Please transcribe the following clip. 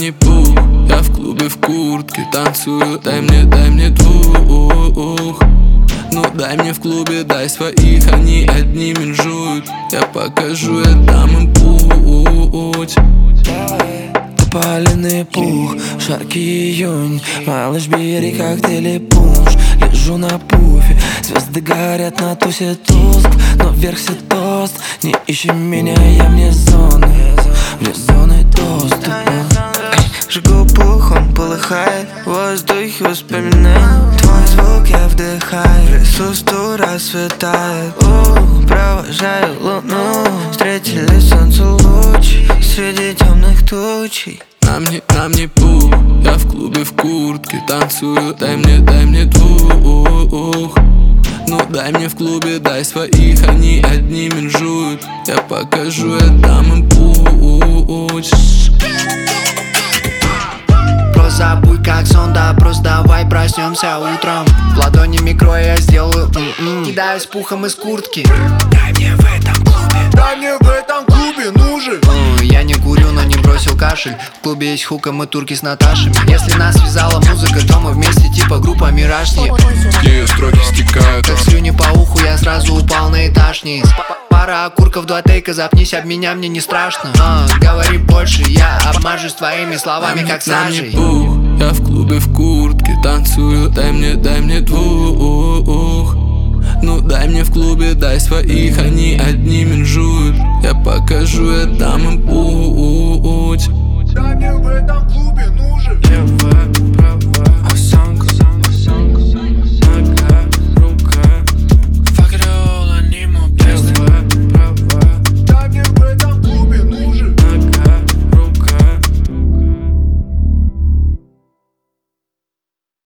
мне пух, я в клубе в куртке танцую. Дай мне двух. Ну дай мне в клубе, дай своих, они одни менжуют. Я покажу, я дам им путь. Тополиный пух, жаркий июнь, малыш, бери коктейли пунш. Лежу на пуфе, звезды горят на тусе туск, но вверх все тост. Не ищи меня, я вне зоны доступа. Жгу пух, он полыхает, в воздухе воспоминания. Твой звук я вдыхаю, присутствую расцветает. Провожаю луну, встретили солнце луч среди темных тучей. На мне пух, я в клубе в куртке танцую. Дай мне двух. Ну дай мне в клубе, дай своих, они одни менжуют. Я покажу, я дам им путь. Просто забудь как сон, да просто давай проснемся утром. В ладони микро я сделаю кидаюсь пухом из куртки. Дай мне в этом клубе, дай мне в этом клубе нужен. Я не курю, но не бросил кашель. В клубе есть хука, мы турки с Наташами. Если нас связала музыка, то мы вместе типа группа Миражни. Ее строки стекают, как слюни по уху, я сразу упал на этаж вниз. Пара окурков, 2 тейка, запнись об меня, мне не страшно. Говори больше, я обмажусь твоими словами, как сажей. Я в клубе в куртке танцую. Дай мне двух. Ну дай мне в клубе, дай своих, они одни менжуют. Я покажу, я дам им путь. Дай мне в этом